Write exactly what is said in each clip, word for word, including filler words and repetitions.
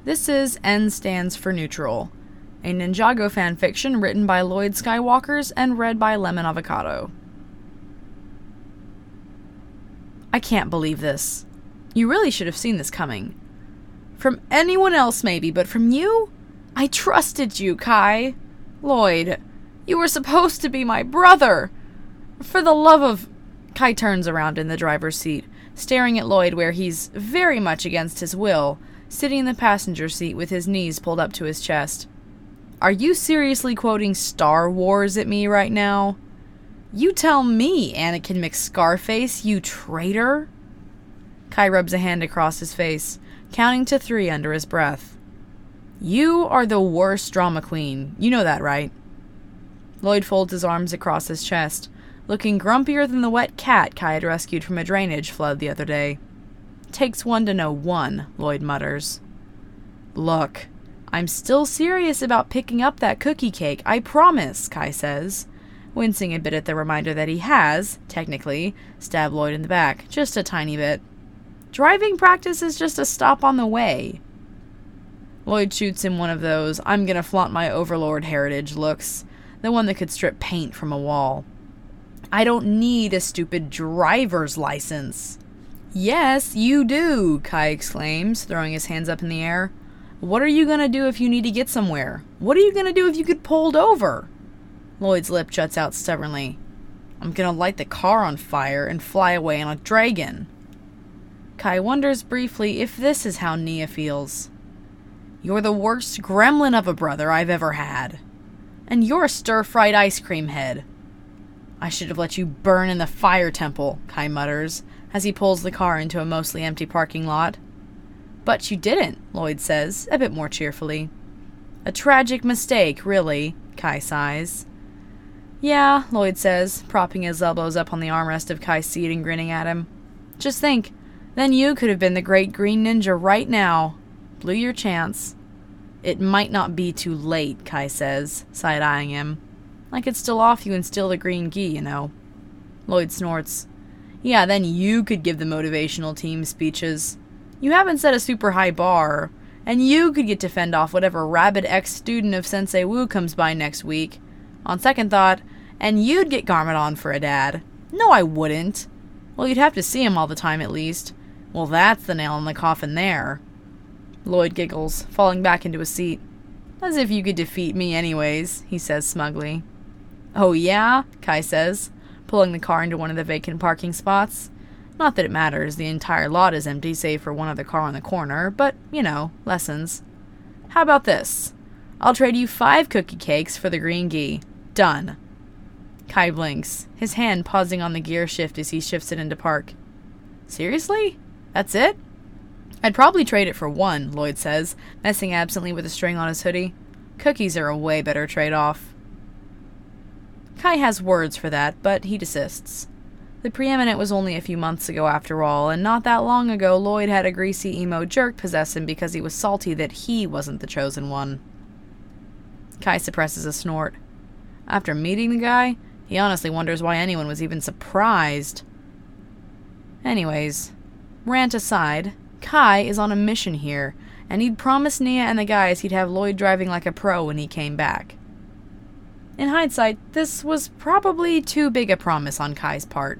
This is N stands for neutral, a Ninjago fanfiction written by Lloyd Skywalkers and read by Lemon Avocado. I can't believe this. You really should have seen this coming. From anyone else maybe, but from you? I trusted you, Kai. Lloyd, you were supposed to be my brother. For the love of... Kai turns around in the driver's seat, staring at Lloyd where he's very much against his will, sitting in the passenger seat with his knees pulled up to his chest. Are you seriously quoting Star Wars at me right now? You tell me, Anakin McScarface, you traitor. Kai rubs a hand across his face, counting to three under his breath. You are the worst drama queen. You know that, right? Lloyd folds his arms across his chest, looking grumpier than the wet cat Kai had rescued from a drainage flood the other day. Takes one to know one, Lloyd mutters. Look, I'm still serious about picking up that cookie cake, I promise, Kai says, wincing a bit at the reminder that he has, technically, stabbed Lloyd in the back, just a tiny bit. Driving practice is just a stop on the way. Lloyd shoots him one of those I'm gonna flaunt my overlord heritage looks, the one that could strip paint from a wall. I don't need a stupid driver's license. Yes, you do, Kai exclaims, throwing his hands up in the air. What are you gonna do if you need to get somewhere? What are you gonna do if you get pulled over? Lloyd's lip juts out stubbornly. I'm gonna light the car on fire and fly away on a dragon. Kai wonders briefly if this is how Nia feels. You're the worst gremlin of a brother I've ever had. And you're a stir-fried ice cream head. I should have let you burn in the fire temple, Kai mutters, as he pulls the car into a mostly empty parking lot. But you didn't, Lloyd says, a bit more cheerfully. A tragic mistake, really, Kai sighs. Yeah, Lloyd says, propping his elbows up on the armrest of Kai's seat and grinning at him. Just think, then you could have been the great green ninja right now. Blew your chance. It might not be too late, Kai says, side-eyeing him. I could still off you and steal the green gi, you know. Lloyd snorts. Yeah, then you could give the motivational team speeches. You haven't set a super high bar, and you could get to fend off whatever rabid ex-student of Sensei Wu comes by next week. On second thought, and you'd get Garmadon for a dad. No, I wouldn't. Well, you'd have to see him all the time at least. Well, that's the nail in the coffin there. Lloyd giggles, falling back into a seat. As if you could defeat me anyways, he says smugly. Oh yeah? Kai says, pulling the car into one of the vacant parking spots. Not that it matters, the entire lot is empty save for one other car on the corner, but, you know, lessons. How about this? I'll trade you five cookie cakes for the green gi. Done. Kai blinks, his hand pausing on the gear shift as he shifts it into park. Seriously? That's it? I'd probably trade it for one, Lloyd says, messing absently with a string on his hoodie. Cookies are a way better trade-off. Kai has words for that, but he desists. The preeminent was only a few months ago after all, and not that long ago Lloyd had a greasy emo jerk possess him because he was salty that he wasn't the chosen one. Kai suppresses a snort. After meeting the guy, he honestly wonders why anyone was even surprised. Anyways, rant aside, Kai is on a mission here, and he'd promised Nia and the guys he'd have Lloyd driving like a pro when he came back. In hindsight, this was probably too big a promise on Kai's part.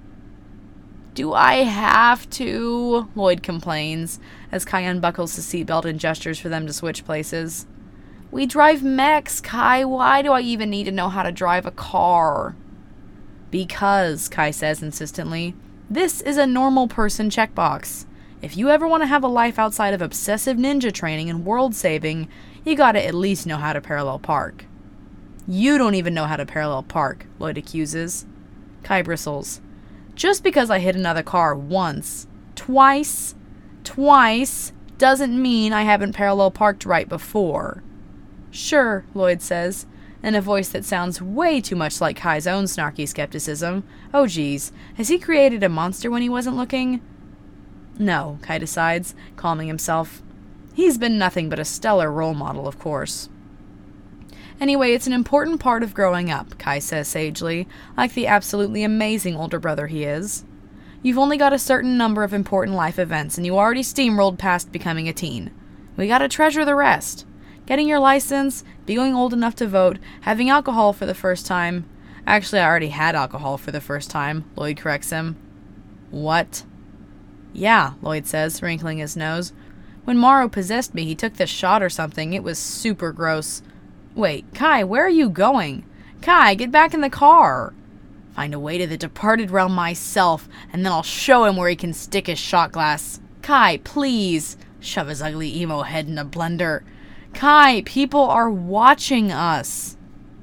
Do I have to? Lloyd complains, as Kai unbuckles his seatbelt and gestures for them to switch places. We drive mechs, Kai. Why do I even need to know how to drive a car? Because, Kai says insistently, this is a normal person checkbox. If you ever want to have a life outside of obsessive ninja training and world saving, you gotta at least know how to parallel park. You don't even know how to parallel park, Lloyd accuses. Kai bristles. Just because I hit another car once, twice, twice, doesn't mean I haven't parallel parked right before. Sure, Lloyd says, in a voice that sounds way too much like Kai's own snarky skepticism. Oh geez, has he created a monster when he wasn't looking? No, Kai decides, calming himself. He's been nothing but a stellar role model, of course. Anyway, it's an important part of growing up, Kai says sagely, like the absolutely amazing older brother he is. You've only got a certain number of important life events, and you already steamrolled past becoming a teen. We gotta treasure the rest. Getting your license, being old enough to vote, having alcohol for the first time. Actually, I already had alcohol for the first time, Lloyd corrects him. What? Yeah, Lloyd says, wrinkling his nose. When Morrow possessed me, he took this shot or something. It was super gross. Wait, Kai, where are you going? Kai, get back in the car. Find a way to the departed realm myself, and then I'll show him where he can stick his shot glass. Kai, please. Shove his ugly emo head in a blender. Kai, people are watching us.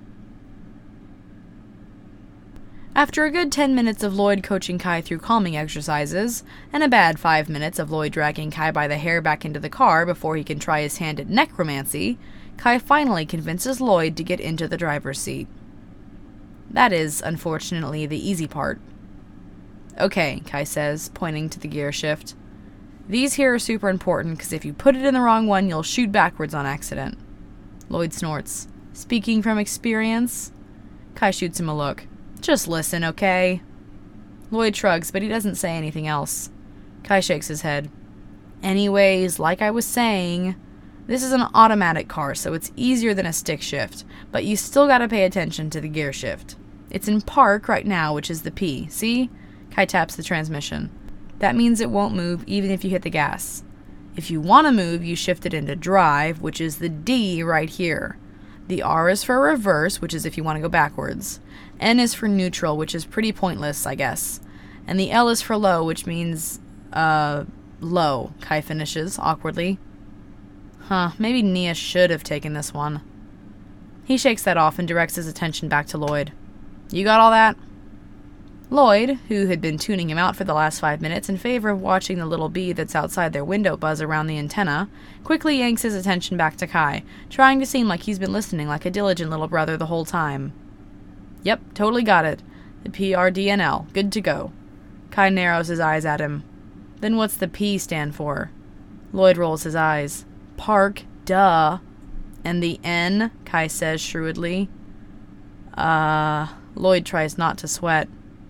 After a good ten minutes of Lloyd coaching Kai through calming exercises, and a bad five minutes of Lloyd dragging Kai by the hair back into the car before he can try his hand at necromancy, Kai finally convinces Lloyd to get into the driver's seat. That is, unfortunately, the easy part. Okay, Kai says, pointing to the gear shift. These here are super important, because if you put it in the wrong one, you'll shoot backwards on accident. Lloyd snorts. Speaking from experience? Kai shoots him a look. Just listen, okay? Lloyd shrugs, but he doesn't say anything else. Kai shakes his head. Anyways, like I was saying, this is an automatic car, so it's easier than a stick shift, but you still gotta pay attention to the gear shift. It's in park right now, which is the P. See? Kai taps the transmission. That means it won't move even if you hit the gas. If you want to move, you shift it into drive, which is the D right here. The R is for reverse, which is if you want to go backwards. N is for neutral, which is pretty pointless, I guess. And the L is for low, which means, uh, low, Kai finishes, awkwardly. Huh, maybe Nia should have taken this one. He shakes that off and directs his attention back to Lloyd. You got all that? Lloyd, who had been tuning him out for the last five minutes in favor of watching the little bee that's outside their window buzz around the antenna, quickly yanks his attention back to Kai, trying to seem like he's been listening like a diligent little brother the whole time. Yep, totally got it. The P R D N L. Good to go. Kai narrows his eyes at him. Then what's the P stand for? Lloyd rolls his eyes. Park, duh. And the N? Kai says shrewdly. Uh, Lloyd tries not to sweat.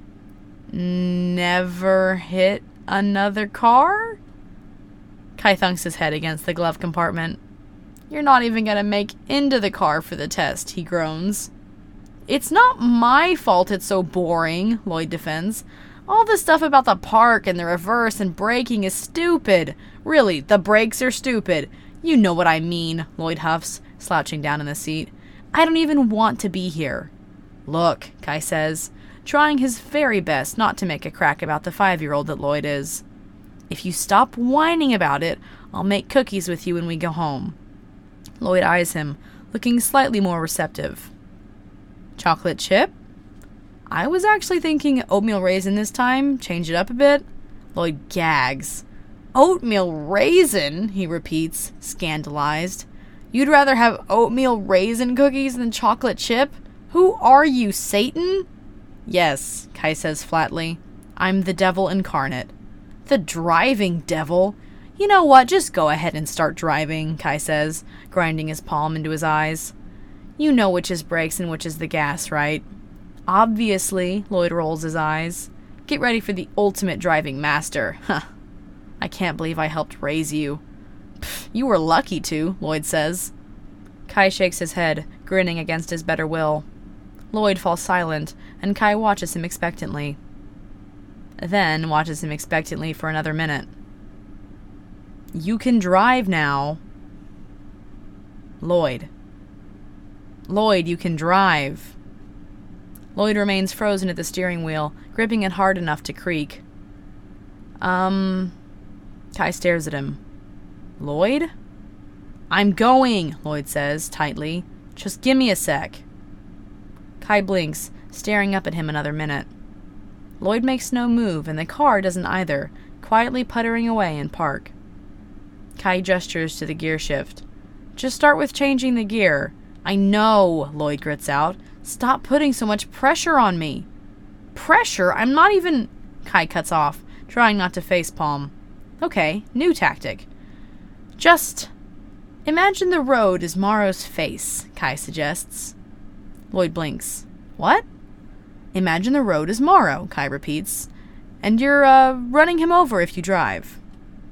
Never hit another car? Kai thunks his head against the glove compartment. You're not even gonna make into the car for the test, he groans. It's not my fault it's so boring, Lloyd defends. All this stuff about the park and the reverse and braking is stupid. Really, the brakes are stupid. You know what I mean, Lloyd huffs, slouching down in the seat. I don't even want to be here. Look, Kai says, trying his very best not to make a crack about the five-year-old that Lloyd is. If you stop whining about it, I'll make cookies with you when we go home. Lloyd eyes him, looking slightly more receptive. Chocolate chip? I was actually thinking oatmeal raisin this time. Change it up a bit. Lloyd gags. Oatmeal raisin, he repeats, scandalized. You'd rather have oatmeal raisin cookies than chocolate chip? Who are you, Satan? Yes, Kai says flatly. I'm the devil incarnate. The driving devil? You know what, just go ahead and start driving, Kai says, grinding his palm into his eyes. You know which is brakes and which is the gas, right? Obviously, Lloyd rolls his eyes. Get ready for the ultimate driving master. Huh. I can't believe I helped raise you. Pfft, you were lucky to, Lloyd says. Kai shakes his head, grinning against his better will. Lloyd falls silent, and Kai watches him expectantly. Then watches him expectantly for another minute. You can drive now. Lloyd. Lloyd, you can drive. Lloyd remains frozen at the steering wheel, gripping it hard enough to creak. Um... Kai stares at him. Lloyd? I'm going, Lloyd says, tightly. Just give me a sec. Kai blinks, staring up at him another minute. Lloyd makes no move, and the car doesn't either, quietly puttering away in park. Kai gestures to the gear shift. Just start with changing the gear. I know, Lloyd grits out. Stop putting so much pressure on me. Pressure? I'm not even... Kai cuts off, trying not to facepalm. Okay, new tactic. Just imagine the road is Morrow's face, Kai suggests. Lloyd blinks. What? Imagine the road is Morrow, Kai repeats. And you're, uh, running him over if you drive.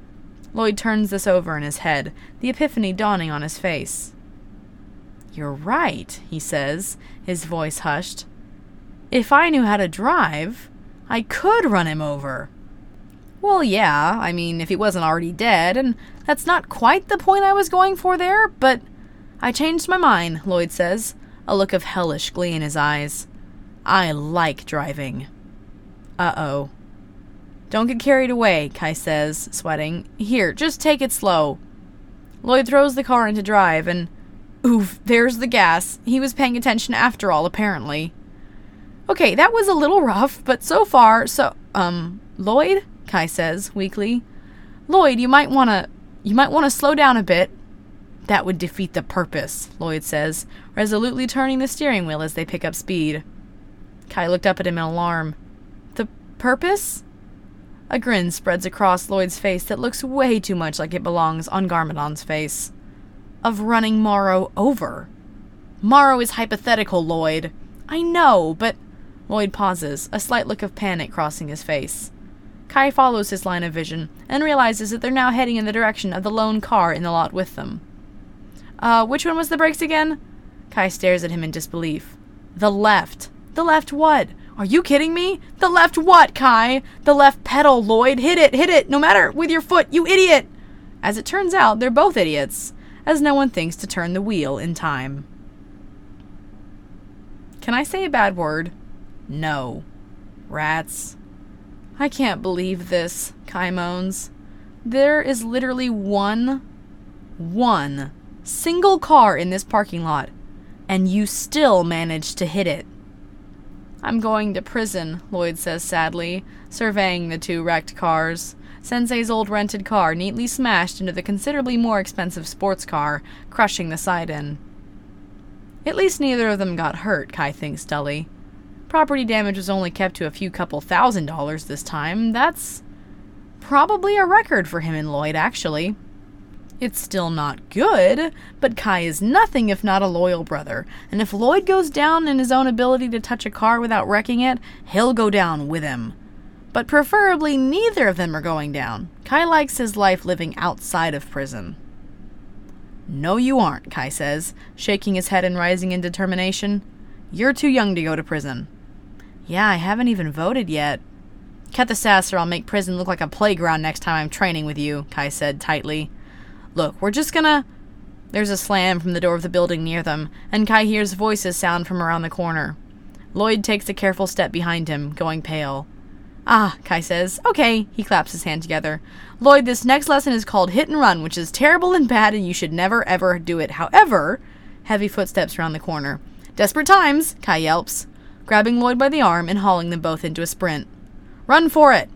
Lloyd turns this over in his head, the epiphany dawning on his face. You're right, he says, his voice hushed. If I knew how to drive, I could run him over. Well, yeah, I mean, if he wasn't already dead, and that's not quite the point I was going for there, but I changed my mind, Lloyd says, a look of hellish glee in his eyes. I like driving. Uh-oh. Don't get carried away, Kai says, sweating. Here, just take it slow. Lloyd throws the car into drive, and oof, there's the gas. He was paying attention after all, apparently. Okay, that was a little rough, but so far, so, um, Lloyd? Kai says, weakly. Lloyd, you might wanna, you might wanna slow down a bit. That would defeat the purpose, Lloyd says, resolutely turning the steering wheel as they pick up speed. Kai looked up at him in alarm. The purpose? A grin spreads across Lloyd's face that looks way too much like it belongs on Garmadon's face. Of running Morrow over. Morrow is hypothetical, Lloyd. I know, but... Lloyd pauses, a slight look of panic crossing his face. Kai follows his line of vision and realizes that they're now heading in the direction of the lone car in the lot with them. Uh, which one was the brakes again? Kai stares at him in disbelief. The left. The left what? Are you kidding me? The left what, Kai? The left pedal, Lloyd. Hit it, hit it, no matter, with your foot, you idiot! As it turns out, they're both idiots, as no one thinks to turn the wheel in time. Can I say a bad word? No. Rats. I can't believe this, Kai moans. There is literally one, one single car in this parking lot, and you still managed to hit it. I'm going to prison, Lloyd says sadly, surveying the two wrecked cars. Sensei's old rented car neatly smashed into the considerably more expensive sports car, crushing the side in. At least neither of them got hurt, Kai thinks dully. Property damage was only kept to a few couple thousand dollars this time. That's probably a record for him and Lloyd, actually. It's still not good, but Kai is nothing if not a loyal brother, and if Lloyd goes down in his own ability to touch a car without wrecking it, he'll go down with him. But preferably neither of them are going down. Kai likes his life living outside of prison. No, you aren't, Kai says, shaking his head and rising in determination. You're too young to go to prison. Yeah, I haven't even voted yet. Cut the sass or I'll make prison look like a playground next time I'm training with you, Kai said tightly. Look, we're just gonna... There's a slam from the door of the building near them, and Kai hears voices sound from around the corner. Lloyd takes a careful step behind him, going pale. Ah, Kai says. Okay, he claps his hand together. Lloyd, this next lesson is called Hit and Run, which is terrible and bad, and you should never, ever do it. However, heavy footsteps around the corner. Desperate times, Kai yelps, grabbing Lloyd by the arm and hauling them both into a sprint. Run for it!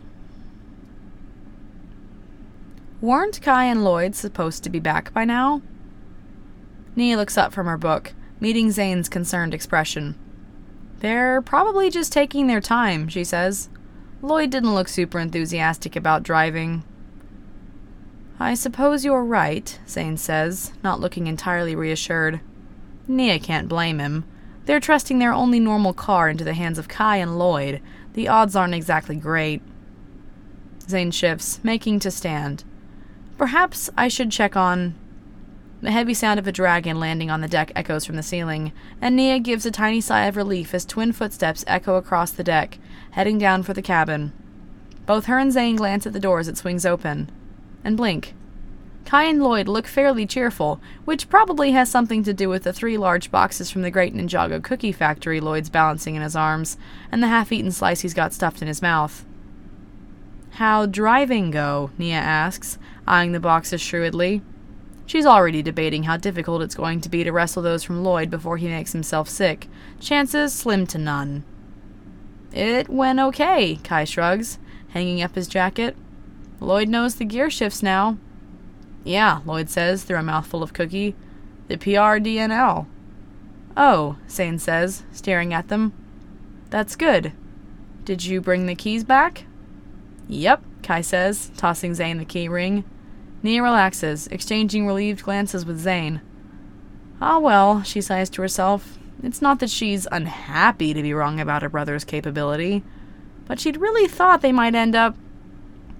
Weren't Kai and Lloyd supposed to be back by now? Nia looks up from her book, meeting Zane's concerned expression. They're probably just taking their time, she says. Lloyd didn't look super enthusiastic about driving. I suppose you're right, Zane says, not looking entirely reassured. Nia can't blame him. They're trusting their only normal car into the hands of Kai and Lloyd. The odds aren't exactly great. Zane shifts, making to stand. Perhaps I should check on... The heavy sound of a dragon landing on the deck echoes from the ceiling, and Nia gives a tiny sigh of relief as twin footsteps echo across the deck, heading down for the cabin. Both her and Zane glance at the door as it swings open, and blink. Kai and Lloyd look fairly cheerful, which probably has something to do with the three large boxes from the Great Ninjago cookie factory Lloyd's balancing in his arms, and the half-eaten slice he's got stuffed in his mouth. How'd driving go? Nia asks, eyeing the boxes shrewdly. She's already debating how difficult it's going to be to wrestle those from Lloyd before he makes himself sick. Chances slim to none. It went okay, Kai shrugs, hanging up his jacket. Lloyd knows the gear shifts now. Yeah, Lloyd says through a mouthful of cookie. The P R D N L. Oh, Zane says, staring at them. That's good. Did you bring the keys back? Yep, Kai says, tossing Zane the key ring. Nia relaxes, exchanging relieved glances with Zane. Ah well, she sighs to herself. It's not that she's unhappy to be wrong about her brother's capability, but she'd really thought they might end up...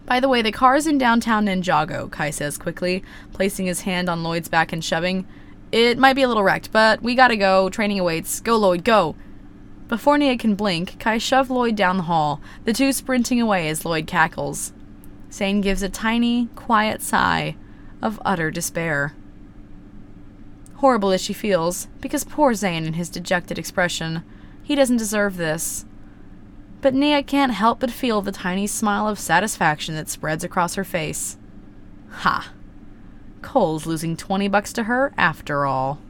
By the way, the car's in downtown Ninjago, Kai says quickly, placing his hand on Lloyd's back and shoving. It might be a little wrecked, but we gotta go. Training awaits. Go, Lloyd, go. Before Nia can blink, Kai shoved Lloyd down the hall, the two sprinting away as Lloyd cackles. Zane gives a tiny, quiet sigh of utter despair. Horrible as she feels, because poor Zane and his dejected expression. He doesn't deserve this. But Nia can't help but feel the tiny smile of satisfaction that spreads across her face. Ha! Cole's losing twenty bucks to her after all.